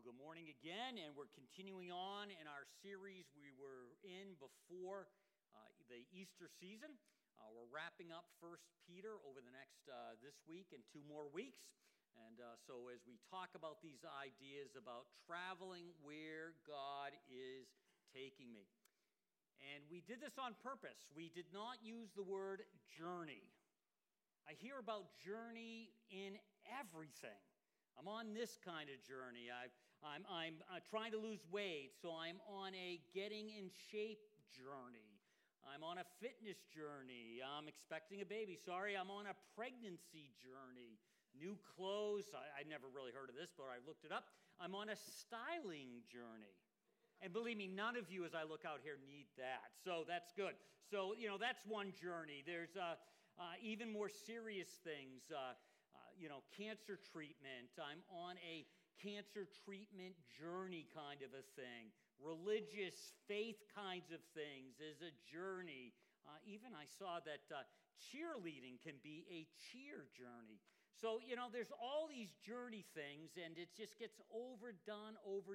Good morning again, and we're continuing on in our series we were in before the Easter season. We're wrapping up 1 Peter over the next this week and 2 more weeks. And so as we talk about these ideas about traveling where God is taking me. And we did this on purpose. We did not use the word journey. I hear about journey in everything. I'm on this kind of journey. I'm trying to lose weight, so I'm on a getting in shape journey. I'm on a fitness journey. I'm expecting a baby. I'm on a pregnancy journey. New clothes. I never really heard of this, but I looked it up. I'm on a styling journey. And believe me, none of you as I look out here need that. So that's good. So, that's one journey. There's even more serious things. Cancer treatment. I'm on a cancer treatment journey kind of a thing. Religious faith kinds of things is a journey. Even I saw that cheerleading can be a cheer journey. So, there's all these journey things, and it just gets overdone.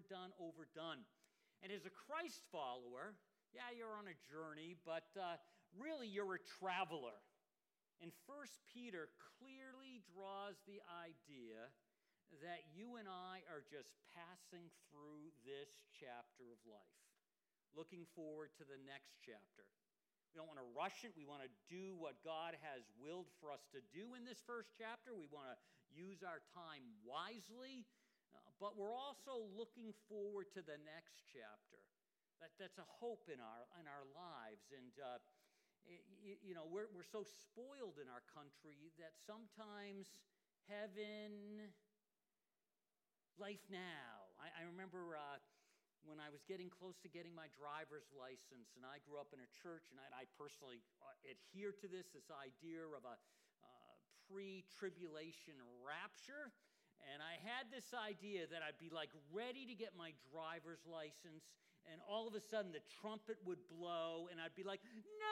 And as a Christ follower, you're on a journey, but really you're a traveler. And 1 Peter clearly draws the idea that you and I are just passing through this chapter of life, looking forward to the next chapter. We don't want to rush it. We want to do what God has willed for us to do in this first chapter. We want to use our time wisely, but we're also looking forward to the next chapter. That's a hope in our lives, and we're so spoiled in our country that sometimes heaven, life now. I remember when I was getting close to getting my driver's license, and I grew up in a church, and I personally adhere to this idea of a pre-tribulation rapture. And I had this idea that I'd be like ready to get my driver's license, and all of a sudden the trumpet would blow, and I'd be like,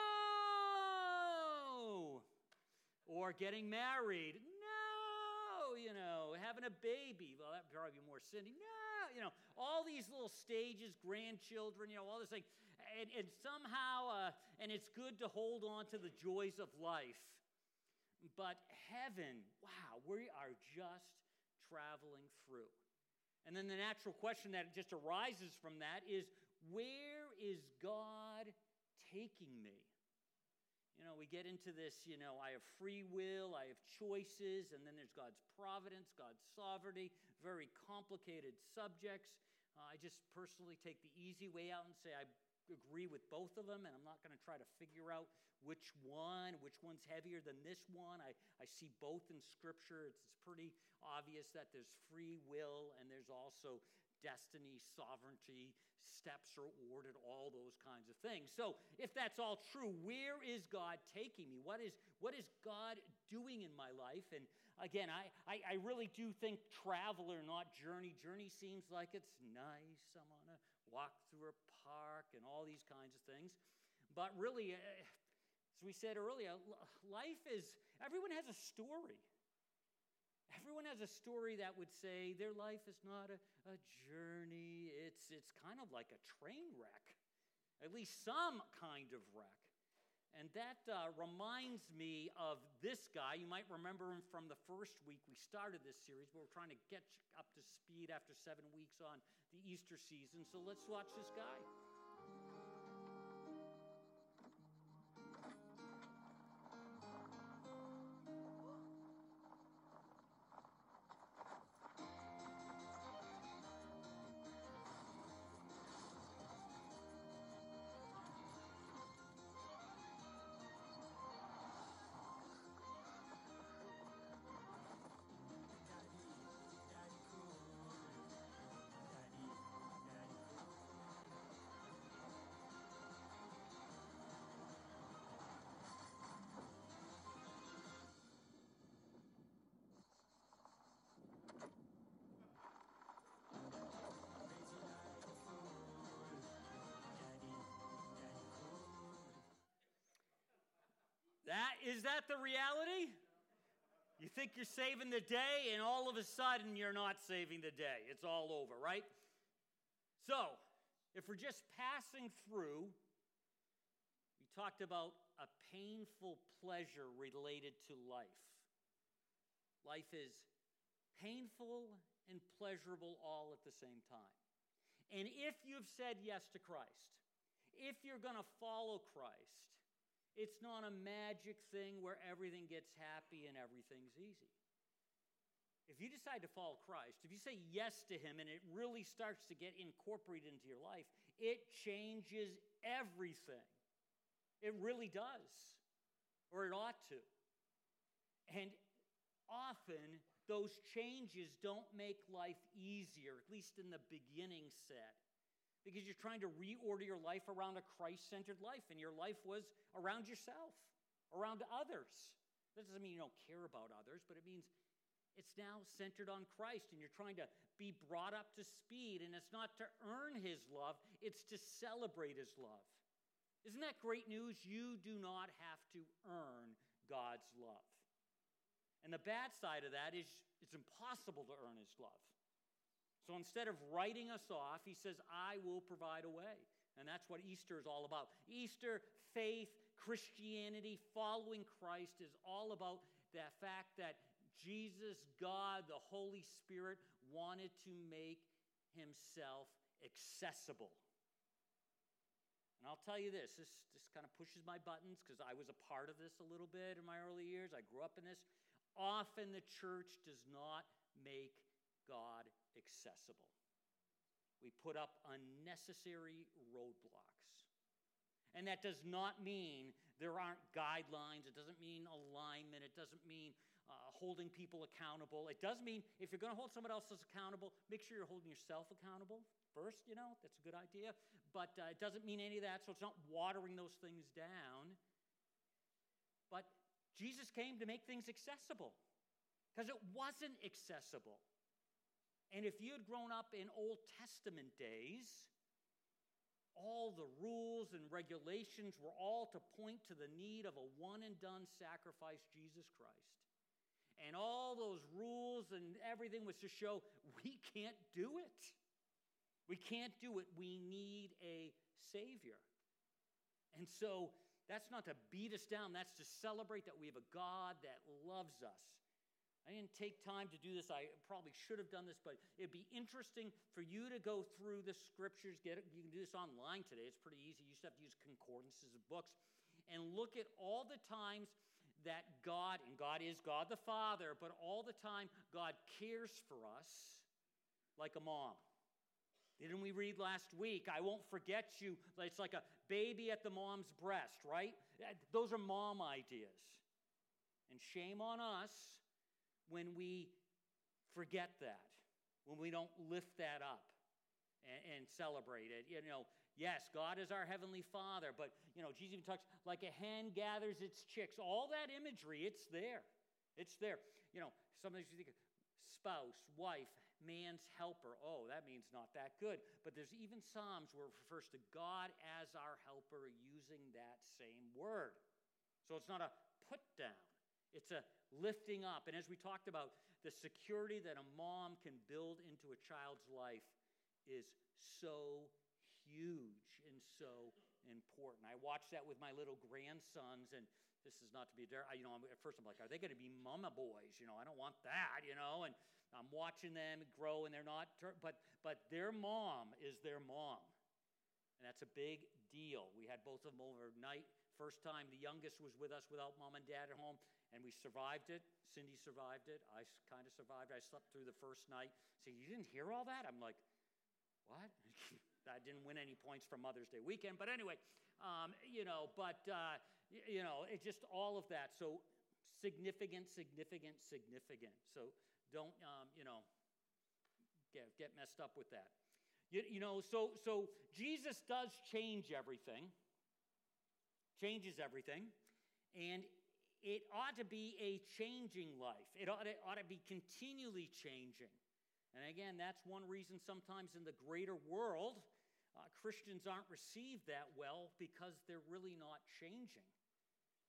no! Or getting married, no! Having a baby, well, that'd probably be more sinning, no! All these little stages, grandchildren, all this thing. And somehow, and it's good to hold on to the joys of life. But heaven, wow, we are just traveling through. And then the natural question that just arises from that is, where is God taking me? We get into this, I have free will, I have choices, and then there's God's providence, God's sovereignty, very complicated subjects. I just personally take the easy way out and say I agree with both of them, and I'm not going to try to figure out which one's heavier than this one. I see both in Scripture. It's pretty obvious that there's free will and there's also destiny, sovereignty, steps are ordered, all those kinds of things. So if that's all true, where is God taking me? What is God doing in my life? And again, I really do think traveler, not journey. Journey seems like it's nice. I'm on a walk through a park and all these kinds of things. But really, as we said earlier, everyone has a story. Everyone has a story that would say their life is not a journey. It's kind of like a train wreck, at least some kind of wreck. And that reminds me of this guy. You might remember him from the first week we started this series, but we're trying to get up to speed after 7 weeks on the Easter season. So let's watch this guy. Is that the reality? You think you're saving the day, and all of a sudden you're not saving the day. It's all over, right? So, if we're just passing through, we talked about a painful pleasure related to life. Life is painful and pleasurable all at the same time. And if you've said yes to Christ, if you're going to follow Christ, it's not a magic thing where everything gets happy and everything's easy. If you decide to follow Christ, if you say yes to him and it really starts to get incorporated into your life, it changes everything. It really does, or it ought to. And often, those changes don't make life easier, at least in the beginning set, because you're trying to reorder your life around a Christ-centered life, and your life was around yourself, around others. That doesn't mean you don't care about others, but it means it's now centered on Christ, and you're trying to be brought up to speed, and it's not to earn his love, it's to celebrate his love. Isn't that great news? You do not have to earn God's love. And the bad side of that is it's impossible to earn his love. So instead of writing us off, he says, I will provide a way. And that's what Easter is all about. Easter, faith, Christianity, following Christ is all about the fact that Jesus, God, the Holy Spirit, wanted to make himself accessible. And I'll tell you this kind of pushes my buttons because I was a part of this a little bit in my early years. I grew up in this. Often the church does not make God accessible. We put up unnecessary roadblocks. And that does not mean there aren't guidelines. It doesn't mean alignment. It doesn't mean holding people accountable. It does mean if you're going to hold someone else accountable, make sure you're holding yourself accountable first, that's a good idea. But it doesn't mean any of that, so it's not watering those things down. But Jesus came to make things accessible because it wasn't accessible. And if you had grown up in Old Testament days, all the rules and regulations were all to point to the need of a one-and-done sacrifice, Jesus Christ. And all those rules and everything was to show we can't do it. We can't do it. We need a Savior. And so that's not to beat us down. That's to celebrate that we have a God that loves us. I didn't take time to do this. I probably should have done this, but it'd be interesting for you to go through the scriptures. You can do this online today. It's pretty easy. You just have to use concordances of books and look at all the times that God, and God is God the Father, but all the time God cares for us like a mom. Didn't we read last week, I won't forget you. It's like a baby at the mom's breast, right? Those are mom ideas. And shame on us when we forget that, when we don't lift that up and celebrate it. Yes, God is our Heavenly Father, but, Jesus even talks like a hen gathers its chicks. All that imagery, it's there. It's there. Sometimes you think of spouse, wife, man's helper. Oh, that means not that good. But there's even Psalms where it refers to God as our helper using that same word. So it's not a put down. It's a lifting up. And as we talked about, the security that a mom can build into a child's life is so huge and so important. I watched that with my little grandsons, and this is not to be at first I'm like, are they going to be mama boys? I don't want that, and I'm watching them grow, and they're not, but their mom is their mom. And that's a big deal. We had both of them overnight. First time, the youngest was with us without mom and dad at home, and we survived it. Cindy survived it. I kind of survived it. I slept through the first night. So you didn't hear all that? I'm like, what? I didn't win any points for Mother's Day weekend. But anyway, it's just all of that. So significant. So don't, get messed up with that. So Jesus does change everything. Changes everything. And it ought to be a changing life. It ought to be continually changing. And again, that's one reason sometimes in the greater world, Christians aren't received that well because they're really not changing.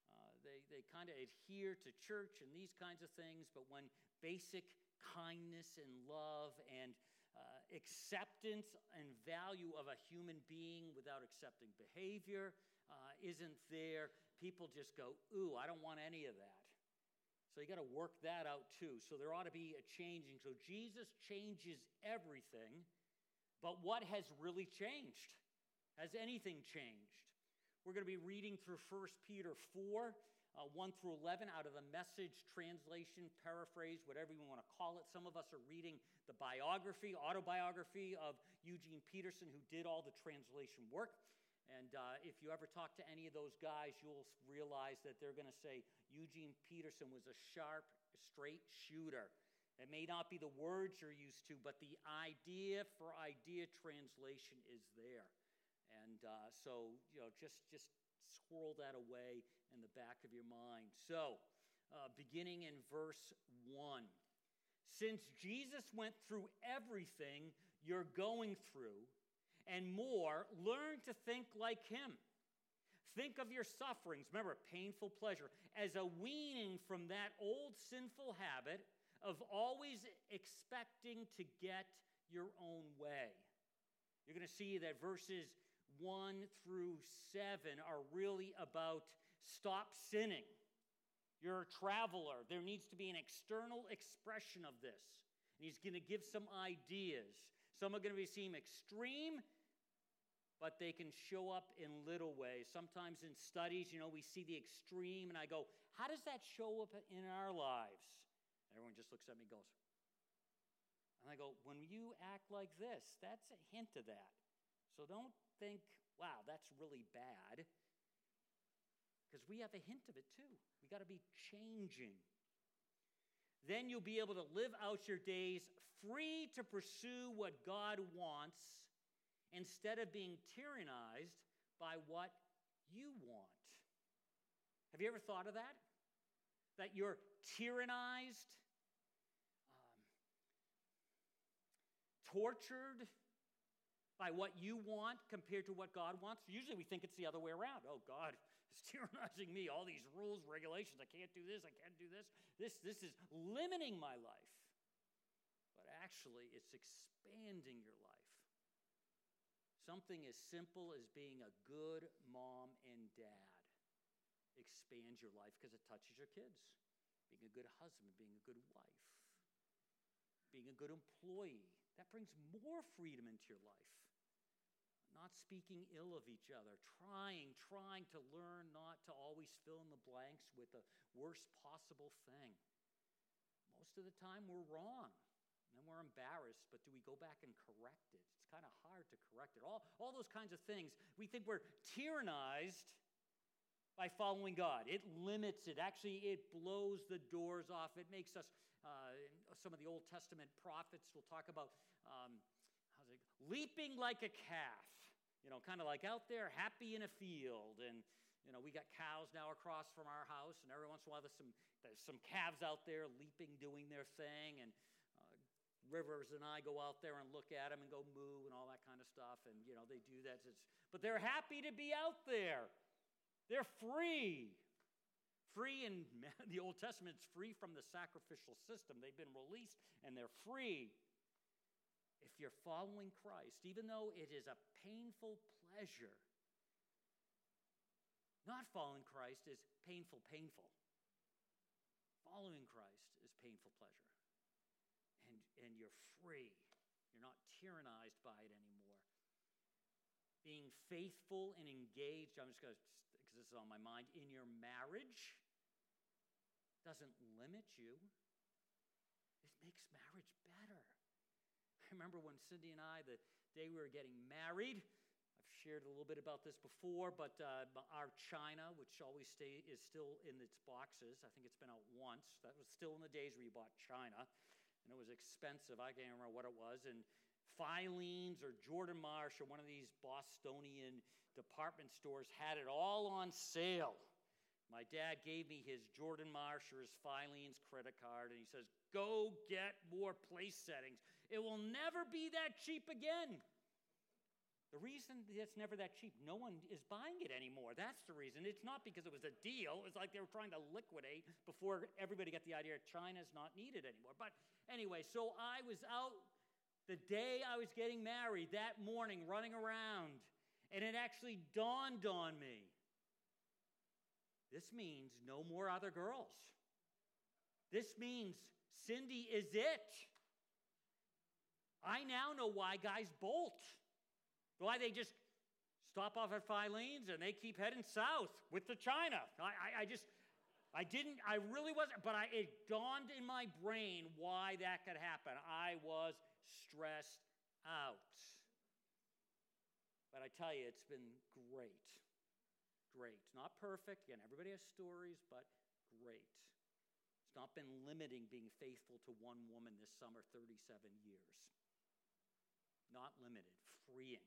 they kind of adhere to church and these kinds of things, but when basic kindness and love and acceptance and value of a human being without accepting behavior isn't there, people just go, ooh, I don't want any of that. So you got to work that out too. So there ought to be a changing. So Jesus changes everything, but what has really changed? Has anything changed? We're going to be reading through 1 Peter 4, 1 through 11 out of the Message translation, paraphrase, whatever you want to call it. Some of us are reading the autobiography of Eugene Peterson, who did all the translation work. And if you ever talk to any of those guys, you'll realize that they're going to say Eugene Peterson was a sharp, straight shooter. It may not be the words you're used to, but the idea for idea translation is there. And so, just swirl that away in the back of your mind. So, beginning in verse 1. Since Jesus went through everything you're going through and more, learn to think like him. Think of your sufferings, remember, painful pleasure, as a weaning from that old sinful habit of always expecting to get your own way. You're going to see that verses 1 through 7 are really about stop sinning. You're a traveler. There needs to be an external expression of this. And he's going to give some ideas. Some are going to seem extreme, but they can show up in little ways. Sometimes in studies, we see the extreme, and I go, how does that show up in our lives? And everyone just looks at me and goes, and I go, when you act like this, that's a hint of that. So don't think, wow, that's really bad. Because we have a hint of it too. We got to be changing. Then you'll be able to live out your days free to pursue what God wants instead of being tyrannized by what you want. Have you ever thought of that? That you're tyrannized, tortured by what you want compared to what God wants? Usually we think it's the other way around. Oh, God is tyrannizing me. All these rules, regulations. I can't do this. I can't do this. This is limiting my life. But actually, it's expanding your life. Something as simple as being a good mom and dad expands your life because it touches your kids. Being a good husband, being a good wife, being a good employee. That brings more freedom into your life. Not speaking ill of each other, trying to learn not to always fill in the blanks with the worst possible thing. Most of the time we're wrong, and then we're embarrassed, but do we go back and correct it? It's kind of hard to correct it. All those kinds of things. We think we're tyrannized by following God. It limits it. Actually, it blows the doors off. It makes us, some of the Old Testament prophets will talk about leaping like a calf. Kind of like out there, happy in a field. And, we got cows now across from our house, and every once in a while there's some calves out there leaping, doing their thing. And Rivers and I go out there and look at them and go moo and all that kind of stuff. And, they do that. But they're happy to be out there. They're free. Free in the Old Testament, it's free from the sacrificial system. They've been released, and they're free. If you're following Christ, even though it is a painful pleasure, not following Christ is painful. Following Christ is painful pleasure. And you're free. You're not tyrannized by it anymore. Being faithful and engaged, I'm just going to, because this is on my mind, in your marriage doesn't limit you. It makes marriage better. I remember when Cindy and I, the day we were getting married, I've shared a little bit about this before, but our china, which always is still in its boxes. I think it's been out once. That was still in the days where you bought china, and it was expensive. I can't remember what it was. And Filene's or Jordan Marsh or one of these Bostonian department stores had it all on sale. My dad gave me his Jordan Marsh or his Filene's credit card, and he says, go get more place settings. It will never be that cheap again. The reason it's never that cheap, no one is buying it anymore. That's the reason. It's not because it was a deal. It's like they were trying to liquidate before everybody got the idea China's not needed anymore. But anyway, so I was out the day I was getting married, that morning, running around, and it actually dawned on me. This means no more other girls. This means Cindy is it. I now know why guys bolt. Why they just stop off at Filene's and they keep heading south with the China. I really wasn't, but it dawned in my brain why that could happen. I was stressed out. But I tell you, it's been great. Great. Not perfect. Again, everybody has stories, but great. It's not been limiting being faithful to one woman this summer, 37 years. Not limited. Freeing.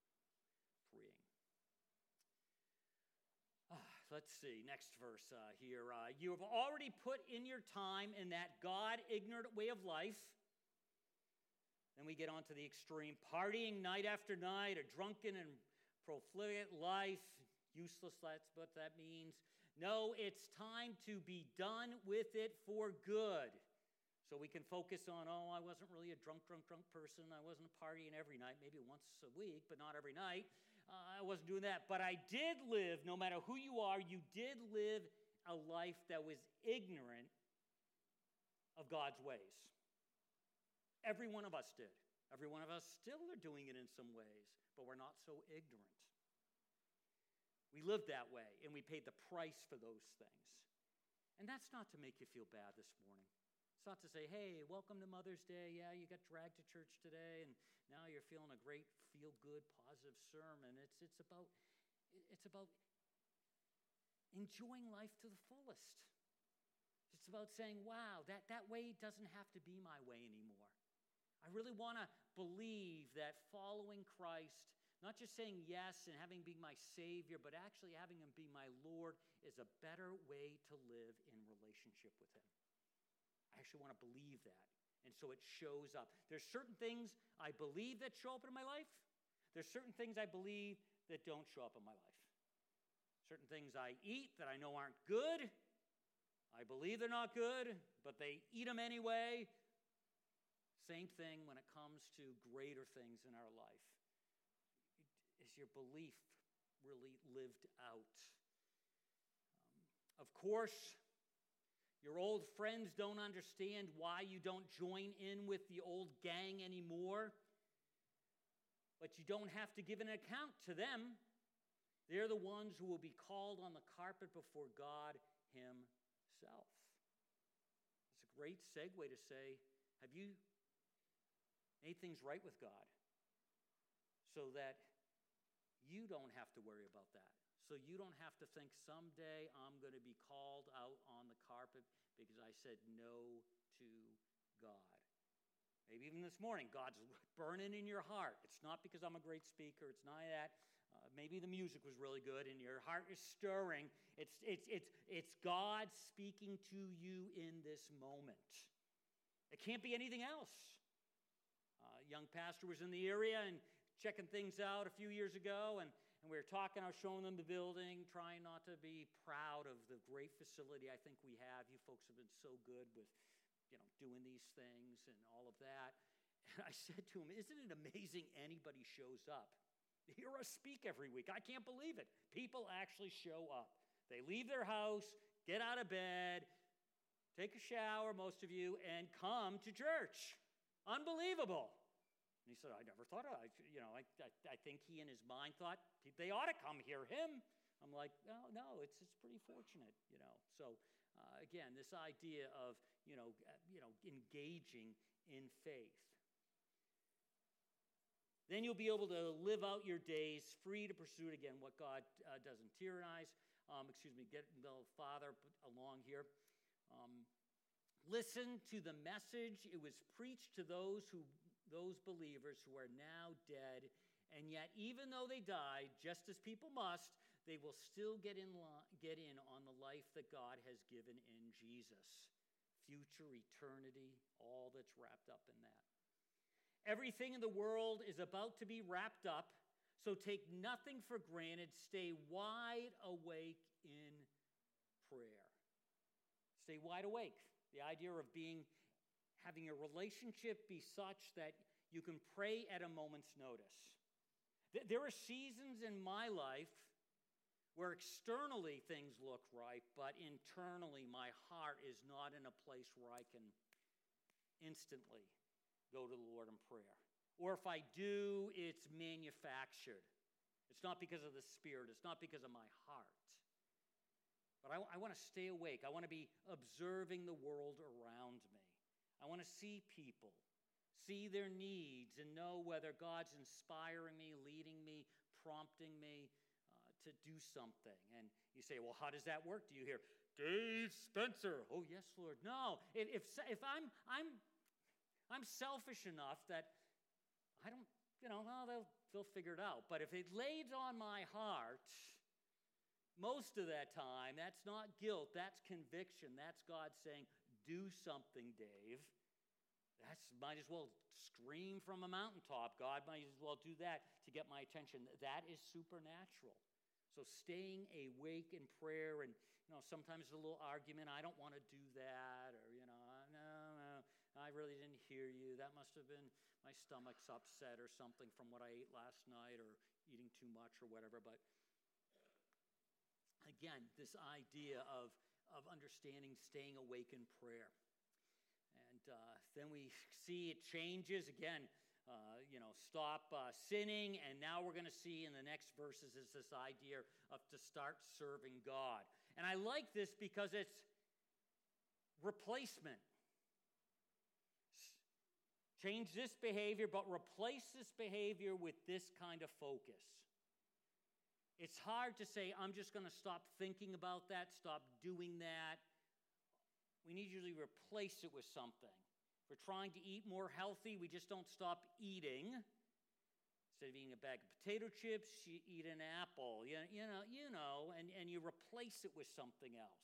Let's see, next verse here. You have already put in your time in that God-ignorant way of life. Then we get on to the extreme. Partying night after night, a drunken and profligate life. Useless, that's what that means. No, it's time to be done with it for good. So we can focus on, I wasn't really a drunk person. I wasn't partying every night, maybe once a week, but not every night. I wasn't doing that. But I did live, no matter who you are, you did live a life that was ignorant of God's ways. Every one of us did. Every one of us still are doing it in some ways, but we're not so ignorant. We lived that way, and we paid the price for those things. And that's not to make you feel bad this morning. It's not to say, hey, welcome to Mother's Day. Yeah, you got dragged to church today, and now you're feeling a great, feel-good, positive sermon. It's about enjoying life to the fullest. It's about saying, wow, that way doesn't have to be my way anymore. I really want to believe that following Christ, not just saying yes and having him be my Savior, but actually having him be my Lord is a better way to live in relationship with him. I actually want to believe that. And so it shows up. There's certain things I believe that show up in my life. There's certain things I believe that don't show up in my life. Certain things I eat that I know aren't good. I believe they're not good, but they eat them anyway. Same thing when it comes to greater things in our life. Is your belief really lived out? Of course, your old friends don't understand why you don't join in with the old gang anymore. But you don't have to give an account to them. They're the ones who will be called on the carpet before God himself. It's a great segue to say, have you made things right with God so that you don't have to worry about that? So you don't have to think someday I'm going to be called out on the carpet because I said no to God. Maybe even this morning, God's burning in your heart. It's not because I'm a great speaker. It's not that. Maybe the music was really good and your heart is stirring. It's God speaking to you in this moment. It can't be anything else. A young pastor was in the area and checking things out a few years ago, and we were talking. I was showing them the building, trying not to be proud of the great facility I think we have. You folks have been so good with, doing these things and all of that. And I said to him, isn't it amazing anybody shows up? You hear us speak every week. I can't believe it. People actually show up. They leave their house, get out of bed, take a shower, most of you, and come to church. Unbelievable. And he said, I never thought of it. I think he in his mind thought they ought to come hear him. I'm like, no, it's pretty fortunate, So again, this idea of, engaging in faith. Then you'll be able to live out your days free to pursue, again, what God doesn't tyrannize. Get the Father along here. Listen to the message. It was preached to those believers who are now dead, and yet even though they died, just as people must, they will still get in on the life that God has given in Jesus. Future, eternity, all that's wrapped up in that. Everything in the world is about to be wrapped up, So take nothing for granted. Stay wide awake in prayer. Stay wide awake. The idea of having a relationship be such that you can pray at a moment's notice. There are seasons in my life where externally things look right, but internally my heart is not in a place where I can instantly go to the Lord in prayer. Or if I do, it's manufactured. It's not because of the Spirit. It's not because of my heart. But I want to stay awake. I want to be observing the world around me. I want to see people, see their needs, and know whether God's inspiring me, leading me, prompting me to do something. And you say, well, how does that work? Do you hear, Dave Spencer? Oh, yes, Lord. No. If I'm selfish enough that I don't, well, they'll figure it out. But if it lays on my heart, most of that time, that's not guilt, that's conviction. That's God saying, do something, Dave. Might as well scream from a mountaintop. God might as well do that to get my attention. That is supernatural. So staying awake in prayer, and sometimes a little argument, I don't want to do that, or no, I really didn't hear you. That must have been my stomach's upset or something from what I ate last night, or eating too much or whatever. But again, this idea of understanding staying awake in prayer. And then we see it changes again. Stop sinning, and now we're going to see in the next verses is this idea of to start serving God. And I like this because it's replacement. Change this behavior, but replace this behavior with this kind of focus. It's hard to say, I'm just going to stop thinking about that, stop doing that. We need to usually replace it with something. If we're trying to eat more healthy, we just don't stop eating. Instead of eating a bag of potato chips, you eat an apple, and you replace it with something else.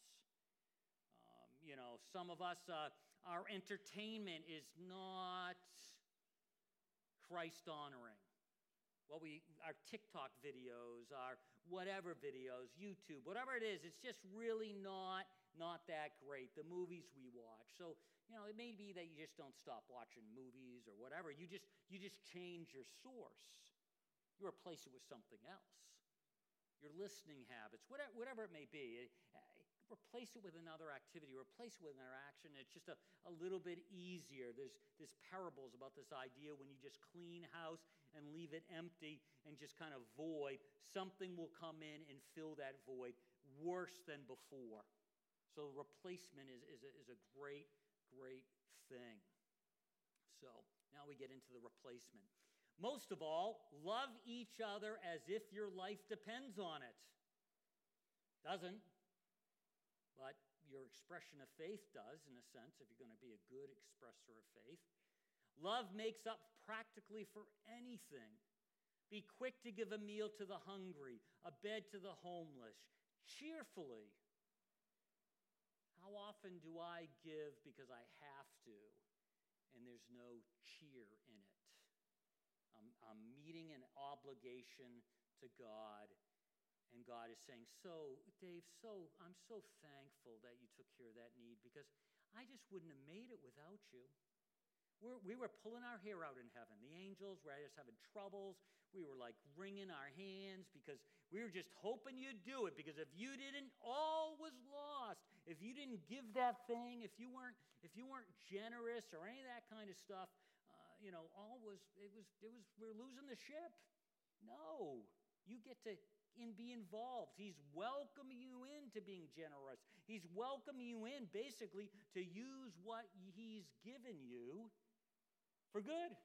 Some of us, our entertainment is not Christ-honoring. Our TikTok videos, our whatever videos, YouTube, whatever it is, it's just really not that great. The movies we watch. So, it may be that you just don't stop watching movies or whatever. You just change your source. You replace it with something else. Your listening habits, whatever it may be. Replace it with another activity. Replace it with another action. It's just a little bit easier. There's parables about this idea when you just clean house and leave it empty and just kind of void, something will come in and fill that void worse than before. So replacement is a great thing. So now we get into the replacement. Most of all, love each other as if your life depends on it. Doesn't. But your expression of faith does, in a sense, if you're going to be a good expresser of faith. Love makes up practically for anything. Be quick to give a meal to the hungry, a bed to the homeless, cheerfully. How often do I give because I have to, and there's no cheer in it? I'm meeting an obligation to God, and God is saying, so, Dave, I'm so thankful that you took care of that need, because I just wouldn't have made it without you. We were pulling our hair out in heaven. The angels were just having troubles. We were like wringing our hands because we were just hoping you'd do it, because if you didn't, all was lost. If you didn't give that thing, if you weren't generous or any of that kind of stuff, we're losing the ship. No, you get to be involved. He's welcoming you into being generous. He's welcoming you in basically to use what he's given you for good,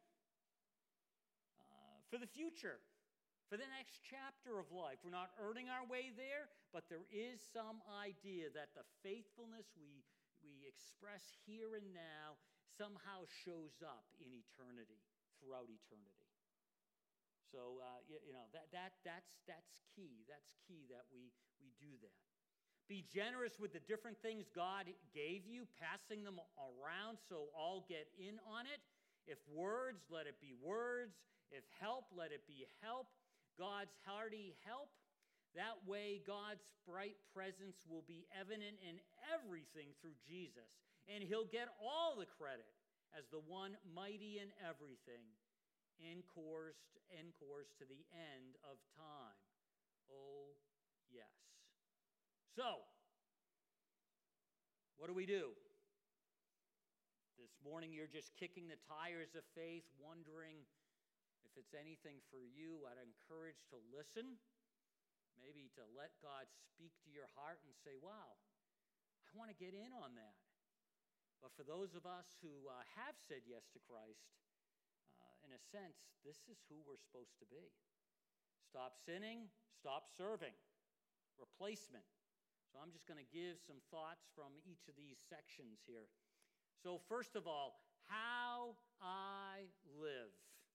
for the future, for the next chapter of life. We're not earning our way there, but there is some idea that the faithfulness we express here and now somehow shows up in eternity, throughout eternity. So, that's key. That's key that we do that. Be generous with the different things God gave you, passing them around so all get in on it. If words, let it be words. If help, let it be help. God's hearty help. That way, God's bright presence will be evident in everything through Jesus, and he'll get all the credit as the one mighty in everything, in course to the end of time. Oh, yes. So, what do we do? This morning you're just kicking the tires of faith, wondering if it's anything for you. I'd encourage to listen, maybe to let God speak to your heart and say, wow, I want to get in on that. But for those of us who have said yes to Christ, in a sense, this is who we're supposed to be. Stop sinning, stop serving. Replacement. So I'm just going to give some thoughts from each of these sections here. So first of all, how I live.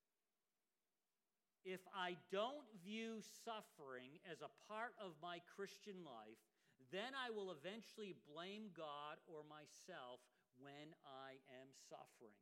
If I don't view suffering as a part of my Christian life, then I will eventually blame God or myself when I am suffering.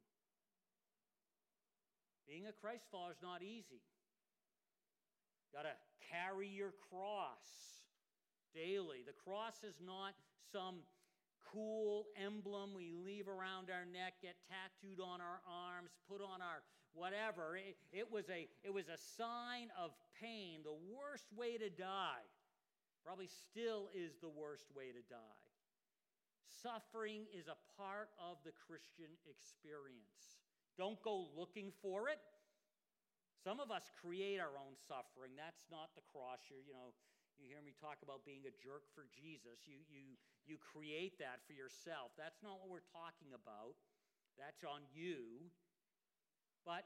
Being a Christ follower is not easy. Got to carry your cross daily. The cross is not some cool emblem we leave around our neck, get tattooed on our arms, put on our whatever. It was a sign of pain, the worst way to die. Probably still is the worst way to die. Suffering is a part of the Christian experience. Don't go looking for it. Some of us create our own suffering. That's not the cross. You hear me talk about being a jerk for Jesus. You create that for yourself. That's not what we're talking about. That's on you. But,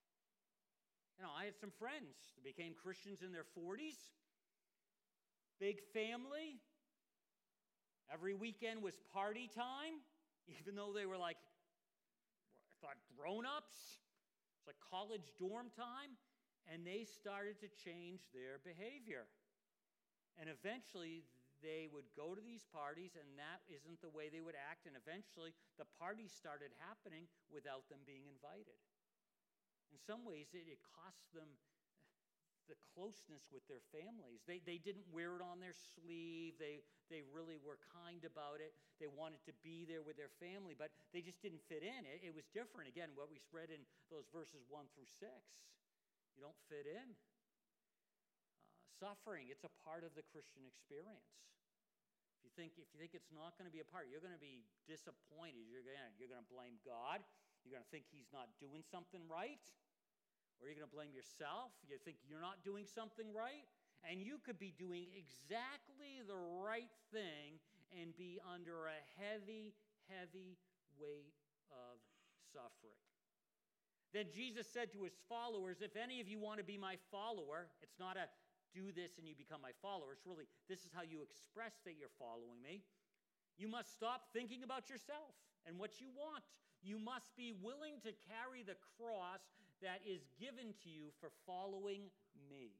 I had some friends that became Christians in their 40s. Big family. Every weekend was party time, even though they were like, I thought grown-ups. It's like college dorm time. And they started to change their behavior. And eventually, they would go to these parties, and that isn't the way they would act. And eventually, the parties started happening without them being invited. In some ways, it cost them the closeness with their families. They didn't wear it on their sleeve. They really were kind about it. They wanted to be there with their family, but they just didn't fit in. It was different. Again, what we read in those verses 1 through 6. You don't fit in. Suffering, it's a part of the Christian experience. If you think it's not going to be a part, you're going to be disappointed. You're going to blame God. You're going to think he's not doing something right. Or you're going to blame yourself. You think you're not doing something right. And you could be doing exactly the right thing and be under a heavy, heavy weight of suffering. Then Jesus said to his followers, if any of you want to be my follower, it's not a do this and you become my follower. It's really, this is how you express that you're following me. You must stop thinking about yourself and what you want. You must be willing to carry the cross that is given to you for following me.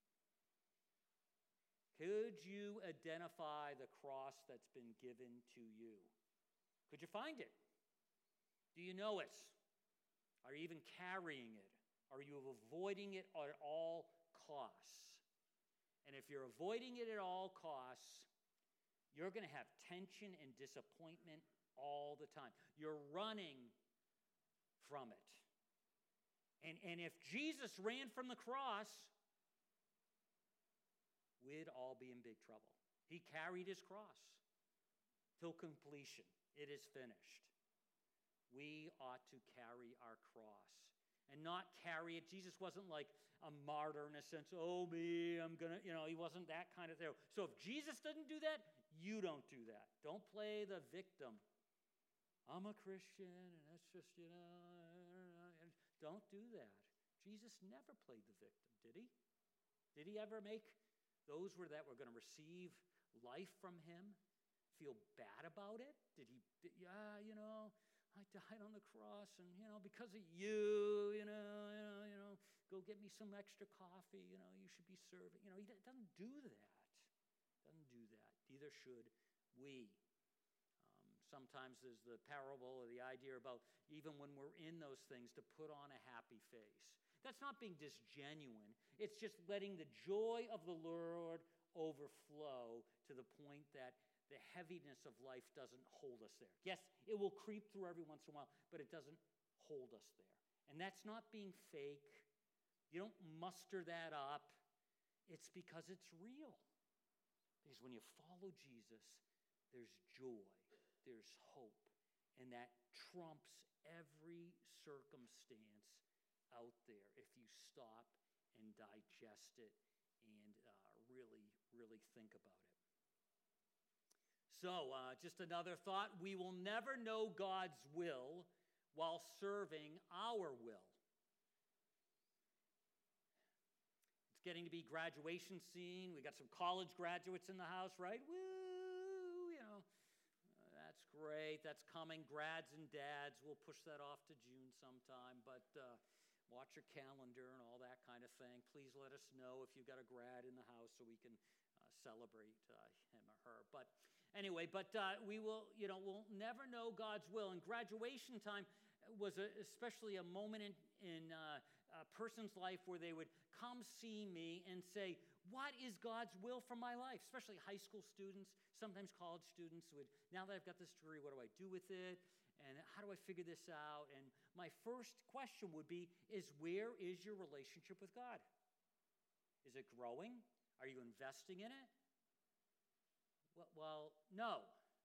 Could you identify the cross that's been given to you? Could you find it? Do you know it? Are you even carrying it? Are you avoiding it at all costs? And if you're avoiding it at all costs, you're going to have tension and disappointment all the time. You're running from it. And if Jesus ran from the cross, we'd all be in big trouble. He carried his cross till completion. It is finished. We ought to carry our cross and not carry it. Jesus wasn't like a martyr in a sense, oh me, I'm going to, he wasn't that kind of thing. So if Jesus doesn't do that, you don't do that. Don't play the victim. I'm a Christian and that's just, don't do that. Jesus never played the victim, did he? Did he ever make those that were going to receive life from him feel bad about it? Did he, I died on the cross and, because of you, go get me some extra coffee, you should be serving. He doesn't do that. Doesn't do that. Neither should we. sometimes there's the parable or the idea about even when we're in those things to put on a happy face. That's not being disgenuine. It's just letting the joy of the Lord overflow to the point that the heaviness of life doesn't hold us there. Yes, it will creep through every once in a while, but it doesn't hold us there. And that's not being fake. You don't muster that up. It's because it's real. Because when you follow Jesus, there's joy, there's hope, and that trumps every circumstance out there if you stop and digest it and really think about it. So, just another thought. We will never know God's will while serving our will. It's getting to be graduation scene. We got some college graduates in the house, right? Woo! That's great. That's coming. Grads and dads. We'll push that off to June sometime, but watch your calendar and all that kind of thing. Please let us know if you've got a grad in the house so we can celebrate him or her. But anyway, we'll never know God's will. And graduation time was especially a moment in a person's life where they would come see me and say, what is God's will for my life? Especially high school students, sometimes college students would, now that I've got this degree, what do I do with it? And how do I figure this out? And my first question would be, where is your relationship with God? Is it growing? Are you investing in it? Well, no.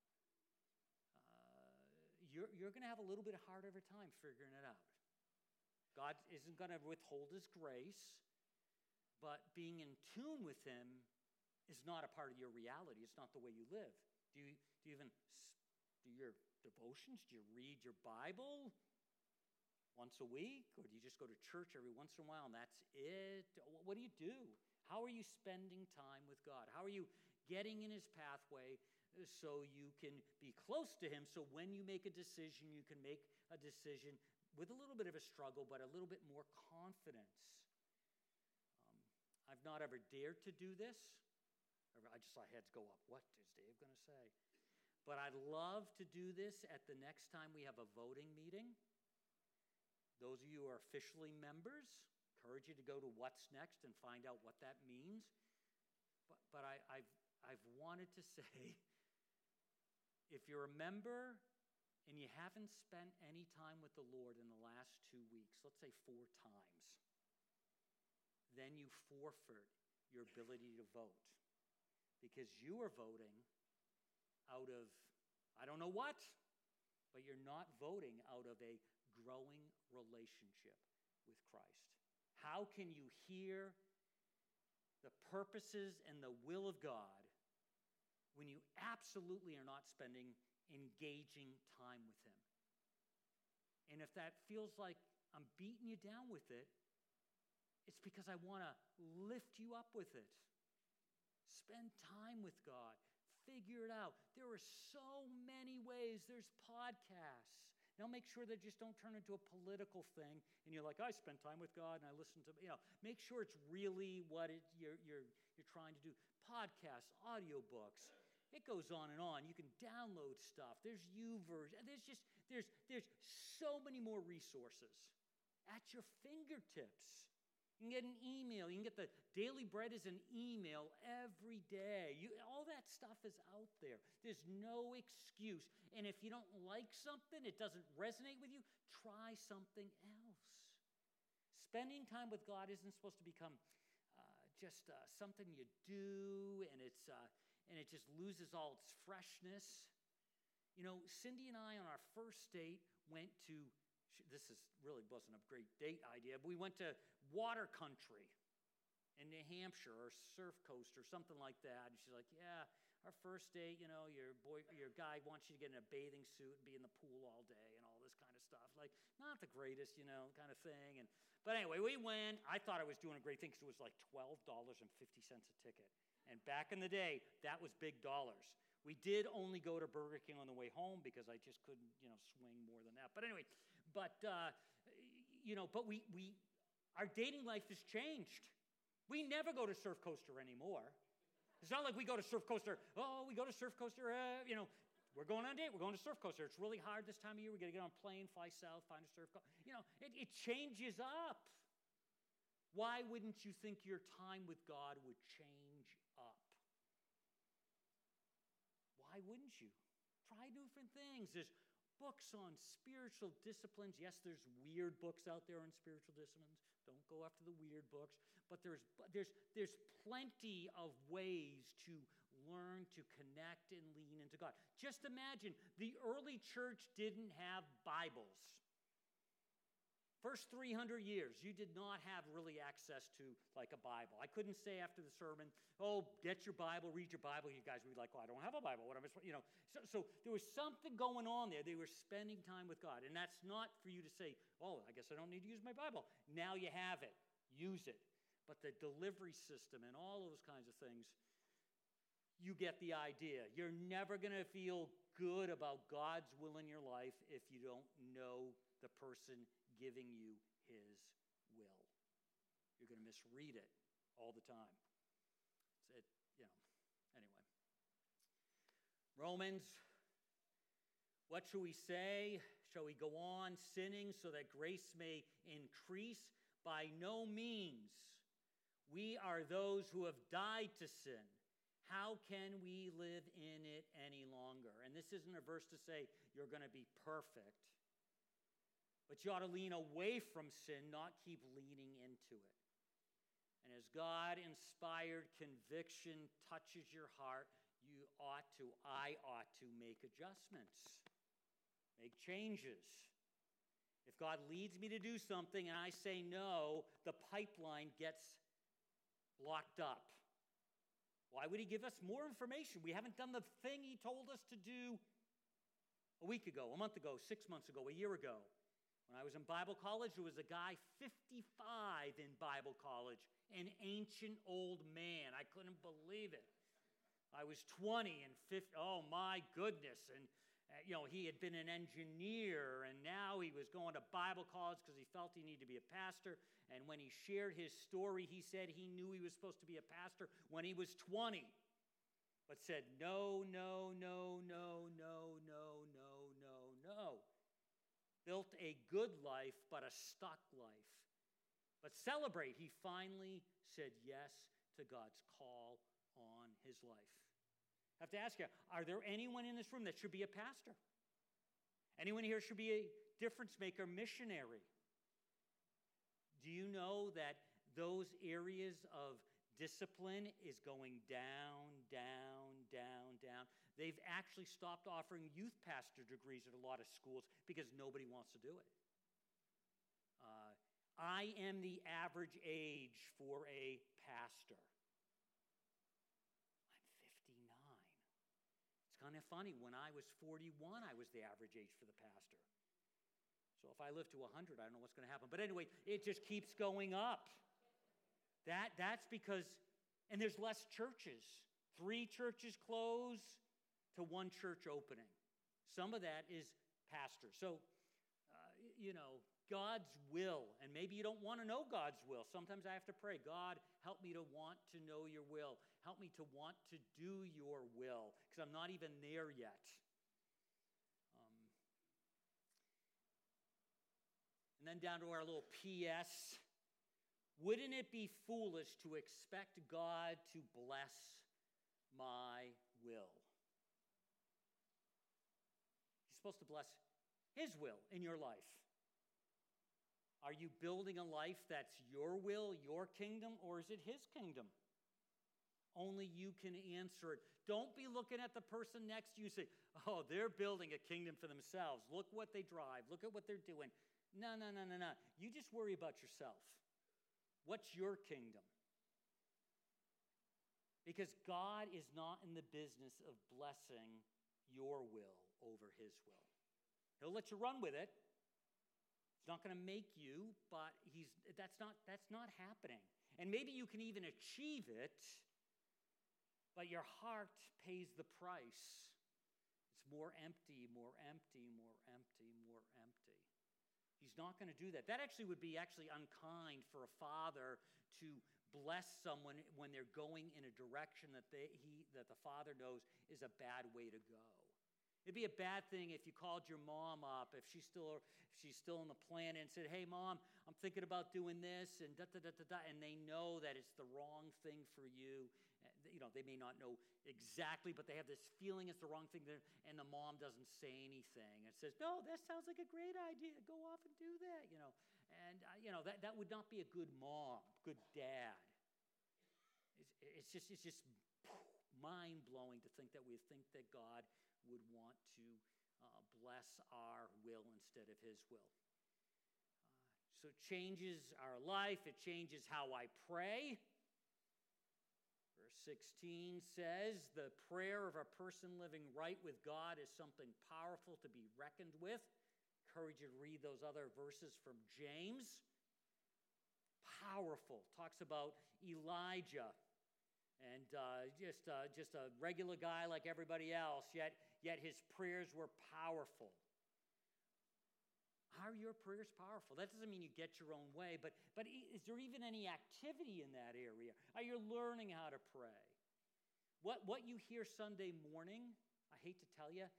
You're going to have a little bit harder of a time figuring it out. God isn't going to withhold his grace, but being in tune with him is not a part of your reality. It's not the way you live. Do you even do your devotions? Do you read your Bible once a week? Or do you just go to church every once in a while and that's it? What do you do? How are you spending time with God? How are you getting in his pathway so you can be close to him, so when you make a decision, you can make a decision with a little bit of a struggle, but a little bit more confidence. I've not ever dared to do this. I just saw heads go up. What is Dave going to say? But I'd love to do this at the next time we have a voting meeting. Those of you who are officially members, encourage you to go to What's Next and find out what that means. But I've wanted to say, if you're a member and you haven't spent any time with the Lord in the last 2 weeks, let's say 4 times, then you forfeit your ability to vote. Because you are voting out of, I don't know what, but you're not voting out of a growing relationship with Christ. How can you hear the purposes and the will of God when you absolutely are not spending engaging time with him? And if that feels like I'm beating you down with it, it's because I want to lift you up with it. Spend time with God. Figure it out. There are so many ways. There's podcasts. Now make sure that just don't turn into a political thing and you're like, I spend time with God and I listen to, make sure it's really what you're trying to do. Podcasts, audiobooks. It goes on and on. You can download stuff. There's YouVersion. There's so many more resources at your fingertips. You can get an email. You can get the Daily Bread as an email every day. All that stuff is out there. There's no excuse. And if you don't like something, it doesn't resonate with you, try something else. Spending time with God isn't supposed to become just something you do, and it just loses all its freshness. Cindy and I on our first date went to, this really wasn't a great date idea, but we went to water country in New Hampshire or Surf Coast or something like that. And she's like, yeah, our first date, your guy wants you to get in a bathing suit and be in the pool all day and all this kind of stuff. Like, not the greatest, kind of thing. But anyway, we went. I thought I was doing a great thing because it was like $12.50 a ticket. And back in the day, that was big dollars. We did only go to Burger King on the way home because I just couldn't, swing more than that. But anyway, our dating life has changed. We never go to Surf Coaster anymore. It's not like we go to Surf Coaster, we go to Surf Coaster, we're going on a date. We're going to Surf Coaster. It's really hard this time of year. We got to get on a plane, fly south, find a surf coaster. It changes up. Why wouldn't you think your time with God would change up? Why wouldn't you? Try different things. There's books on spiritual disciplines. Yes, there's weird books out there on spiritual disciplines. Don't go after the weird books. But there's plenty of ways to learn to connect and lean into God. Just imagine, the early church didn't have Bibles. First 300 years, you did not have really access to like a Bible. I couldn't say after the sermon, oh, get your Bible, read your Bible. You guys would be like, well, I don't have a Bible. What am I supposed to, So there was something going on there. They were spending time with God. And that's not for you to say, oh, I guess I don't need to use my Bible. Now you have it. Use it. But the delivery system and all those kinds of things, you get the idea. You're never going to feel good about God's will in your life if you don't know the person giving you his will. You're going to misread it all the time. Anyway. Romans, what shall we say? Shall we go on sinning so that grace may increase? By no means. We are those who have died to sin. How can we live in it any longer? And this isn't a verse to say you're going to be perfect. But you ought to lean away from sin, not keep leaning into it. And as God-inspired conviction touches your heart, I ought to make adjustments, make changes. If God leads me to do something and I say no, the pipeline gets blocked up. Why would he give us more information? We haven't done the thing he told us to do a week ago, a month ago, 6 months ago, a year ago. When I was in Bible college, there was a guy 55 in Bible college, an ancient old man. I couldn't believe it. I was 20 and 50. Oh, my goodness. And, he had been an engineer, and now he was going to Bible college because he felt he needed to be a pastor. And when he shared his story, he said he knew he was supposed to be a pastor when he was 20, but said, no, no, no, no, no, no, no, no, no. Built a good life, but a stuck life. But celebrate, he finally said yes to God's call on his life. I have to ask you, are there anyone in this room that should be a pastor? Anyone here should be a difference maker, missionary? Do you know that those areas of discipline is going down, down, down, down? They've actually stopped offering youth pastor degrees at a lot of schools because nobody wants to do it. I am the average age for a pastor. Kind of funny, when I was 41, I was the average age for the pastor. So if I live to 100, I don't know what's going to happen. But anyway, it just keeps going up. That's because, and there's less churches. 3 churches close to 1 church opening. Some of that is pastors. So, God's will, and maybe you don't want to know God's will. Sometimes I have to pray, God, help me to want to know your will. Help me to want to do your will, because I'm not even there yet. And then down to our little P.S. Wouldn't it be foolish to expect God to bless my will? He's supposed to bless his will in your life. Are you building a life that's your will, your kingdom, or is it his kingdom? Only you can answer it. Don't be looking at the person next to you and say, oh, they're building a kingdom for themselves. Look what they drive. Look at what they're doing. No. You just worry about yourself. What's your kingdom? Because God is not in the business of blessing your will over his will. He'll let you run with it. He's not going to make you, but that's not happening. And maybe you can even achieve it, but your heart pays the price. It's more empty, more empty, more empty, more empty. He's not going to do that. That actually would be unkind for a father to bless someone when they're going in a direction that the father knows is a bad way to go. It'd be a bad thing if you called your mom up, if she's still in the planet, and said, "Hey, Mom, I'm thinking about doing this," and da-da-da-da-da, and they know that it's the wrong thing for you. They may not know exactly, but they have this feeling it's the wrong thing, and the mom doesn't say anything. It says, "No, that sounds like a great idea. Go off and do that," And, that would not be a good mom, good dad. It's just mind-blowing to think that we think that God would want to bless our will instead of his will. So it changes our life. It changes how I pray. Verse 16 says, the prayer of a person living right with God is something powerful to be reckoned with. I encourage you to read those other verses from James. Powerful. Talks about Elijah. And just a regular guy like everybody else, yet his prayers were powerful. Are your prayers powerful? That doesn't mean you get your own way, but is there even any activity in that area? Are you learning how to pray? What you hear Sunday morning, I hate to tell you,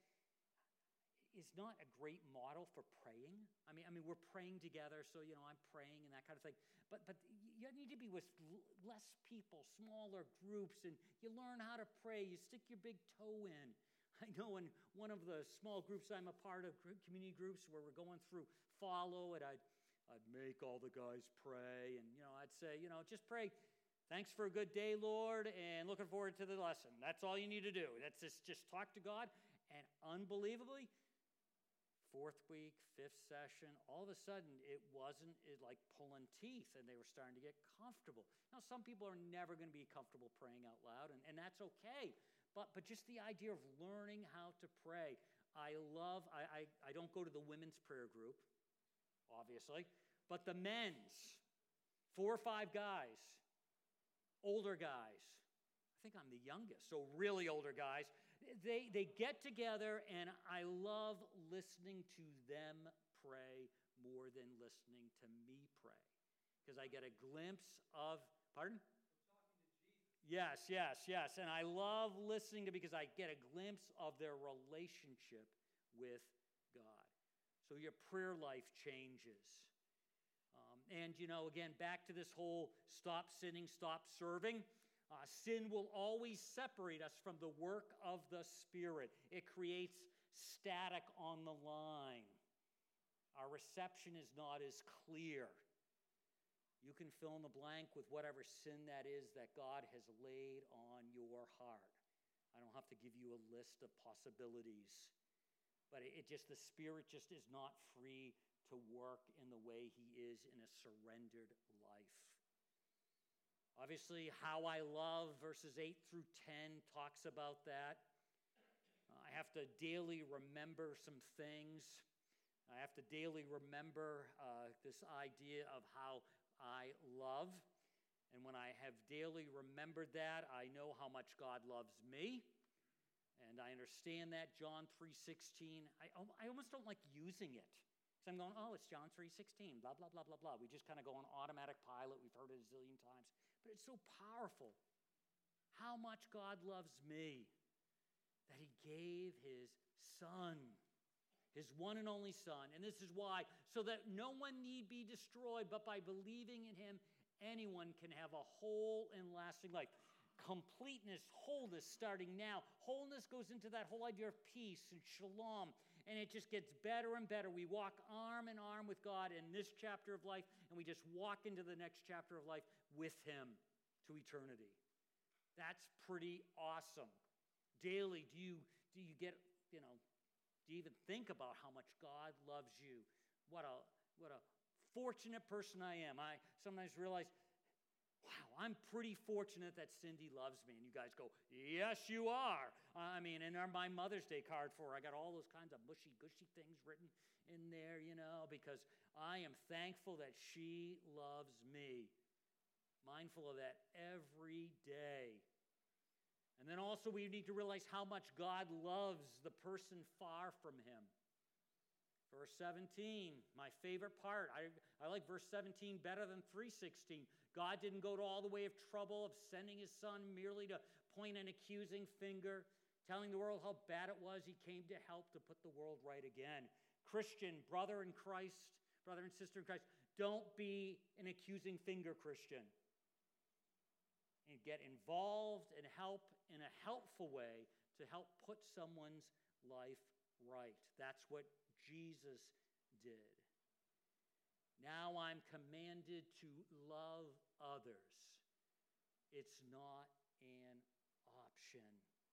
is not a great model for praying. I mean, we're praying together, so I'm praying and that kind of thing. But you need to be with less people, smaller groups, and you learn how to pray. You stick your big toe in. I know in one of the small groups I'm a part of, community groups where we're going through follow, and I'd make all the guys pray, and I'd say, just pray. Thanks for a good day, Lord, and looking forward to the lesson. That's all you need to do. That's just talk to God, and unbelievably, fourth week, fifth session, all of a sudden it wasn't like pulling teeth, and they were starting to get comfortable. Now, some people are never going to be comfortable praying out loud, and that's okay. But just the idea of learning how to pray. I don't go to the women's prayer group, obviously, but the men's, 4 or 5 guys, older guys. I think I'm the youngest, so really older guys. They get together, and I love listening to them pray more than listening to me pray, because I get a glimpse of, pardon? Yes. And I love listening because I get a glimpse of their relationship with God. So your prayer life changes. And again, back to this whole stop sinning, stop serving. Sin will always separate us from the work of the Spirit. It creates static on the line. Our reception is not as clear. You can fill in the blank with whatever sin that is that God has laid on your heart. I don't have to give you a list of possibilities. But the Spirit just is not free to work in the way he is in a surrendered life. Obviously, how I love, verses 8 through 10, talks about that. I have to daily remember some things. I have to daily remember this idea of how I love. And when I have daily remembered that, I know how much God loves me. And I understand that, John 3:16. I almost don't like using it. So I'm going, it's John 3:16, blah, blah, blah, blah, blah. We just kind of go on automatic pilot. We've heard it a zillion times. But it's so powerful how much God loves me that he gave his Son, his one and only Son. And this is why, so that no one need be destroyed, but by believing in him, anyone can have a whole and lasting life. Completeness, wholeness starting now. Wholeness goes into that whole idea of peace and shalom. And it just gets better and better. We walk arm in arm with God in this chapter of life, and we just walk into the next chapter of life with him to eternity. That's pretty awesome. Daily, do you get, do you even think about how much God loves you? What a fortunate person I am. I sometimes realize, wow, I'm pretty fortunate that Cindy loves me. And you guys go, yes, you are. And on my Mother's Day card for her, I got all those kinds of mushy-gushy things written in there, because I am thankful that she loves me. Mindful of that every day. And then also we need to realize how much God loves the person far from him. Verse 17, my favorite part. I like verse 17 better than 3:16. God didn't go to all the way of trouble of sending his Son merely to point an accusing finger. telling the world how bad it was. He came to help to put the world right again. Christian, brother in Christ, brother and sister in Christ, don't be an accusing finger Christian. And get involved and help in a helpful way to help put someone's life right. That's what Jesus did. Now I'm commanded to love others. It's not an option.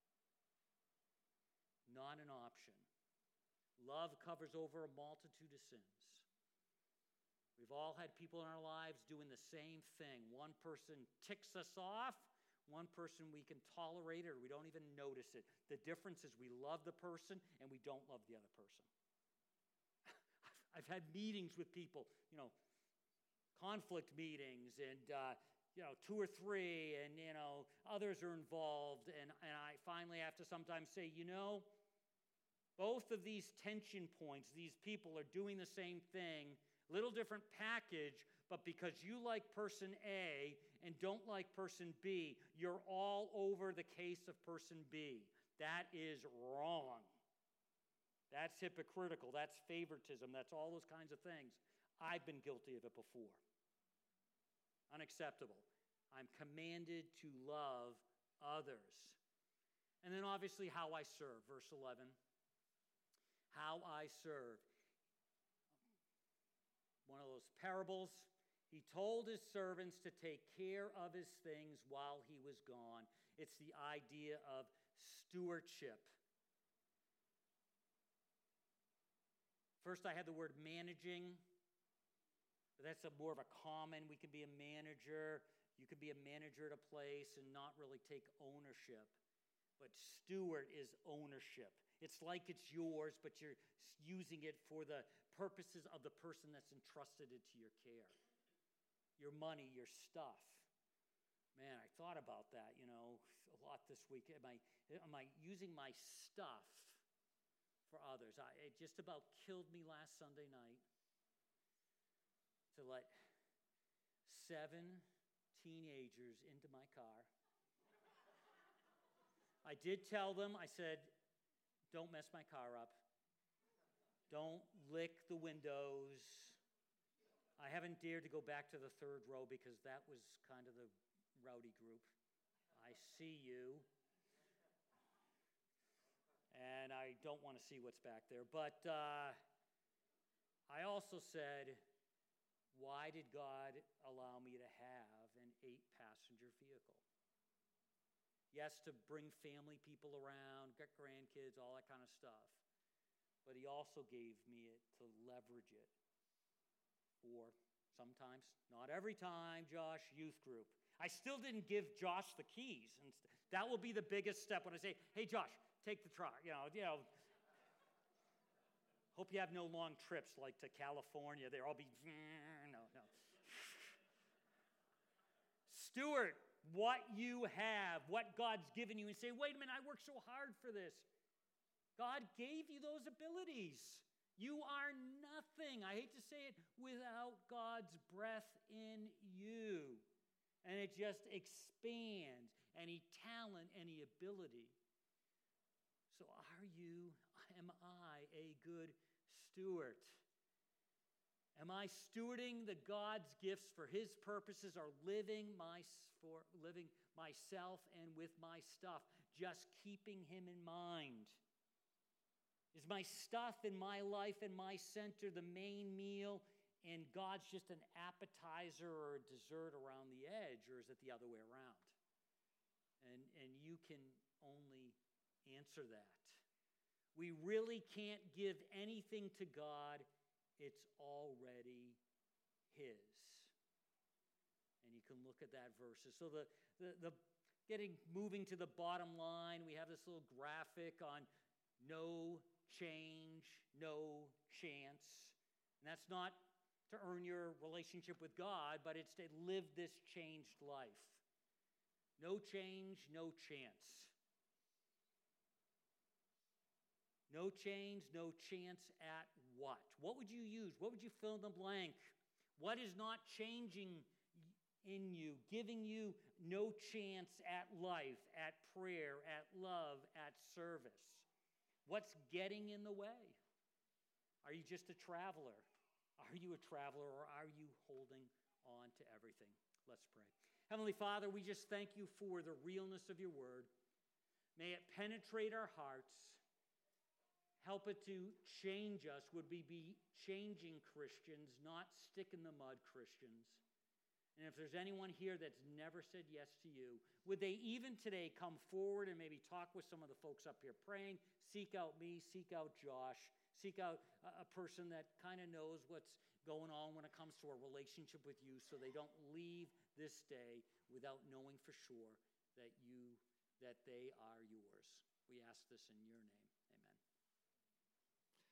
Not an option. Love covers over a multitude of sins. We've all had people in our lives doing the same thing. One person ticks us off. One person we can tolerate it or we don't even notice it. The difference is we love the person and we don't love the other person. I've had meetings with people, conflict meetings and, 2 or 3 and, others are involved. And I finally have to sometimes say, both of these tension points, these people are doing the same thing, little different package, but because you like person A and don't like person B, you're all over the case of person B. That is wrong. That's hypocritical. That's favoritism. That's all those kinds of things. I've been guilty of it before. Unacceptable. I'm commanded to love others. And then obviously how I serve, verse 11. How I serve. One of those parables. He told his servants to take care of his things while he was gone. It's the idea of stewardship. First, I had the word managing. That's more of a common. We can be a manager. You can be a manager at a place and not really take ownership. But steward is ownership. It's like it's yours, but you're using it for the purposes of the person that's entrusted it to your care. Your money, your stuff. Man, I thought about that, a lot this week. Am I using my stuff for others? It just about killed me last Sunday night to let 7 teenagers into my car. I did tell them, I said, don't mess my car up. Don't lick the windows. I haven't dared to go back to the 3rd row because that was kind of the rowdy group. I see you. And I don't want to see what's back there. But I also said, why did God allow me to have an 8-passenger vehicle? Yes, to bring family people around, get grandkids, all that kind of stuff. But he also gave me it to leverage it for sometimes, not every time, Josh, youth group. I still didn't give Josh the keys. And that will be the biggest step when I say, hey, Josh, take the truck. Hope you have no long trips like to California. There, I'll be, no. Steward what you have, what God's given you, and say, wait a minute, I worked so hard for this. God gave you those abilities. You are nothing, I hate to say it, without God's breath in you. And it just expands any talent, any ability. So am I a good steward? Am I stewarding the God's gifts for his purposes or living myself and with my stuff, just keeping him in mind? Is my stuff in my life and my center the main meal and God's just an appetizer or a dessert around the edge, or is it the other way around? And you can only answer that. We really can't give anything to God. It's already his. And you can look at that verses. So the moving to the bottom line, we have this little graphic on no change, no chance. And that's not to earn your relationship with God, but it's to live this changed life. No change, no chance. No change, no chance at what? What would you use? What would you fill in the blank? What is not changing in you, giving you no chance at life, at prayer, at love, at service? What's getting in the way? Are you just a traveler? Are you a traveler, or are you holding on to everything? Let's pray. Heavenly Father, we just thank you for the realness of your word. May it penetrate our hearts. Help it to change us. Would we be changing Christians, not stick-in-the-mud Christians? And if there's anyone here that's never said yes to you, would they even today come forward and maybe talk with some of the folks up here praying, seek out me, seek out Josh, seek out a person that kind of knows what's going on when it comes to a relationship with you, so they don't leave this day without knowing for sure that they are yours. We ask this in your name.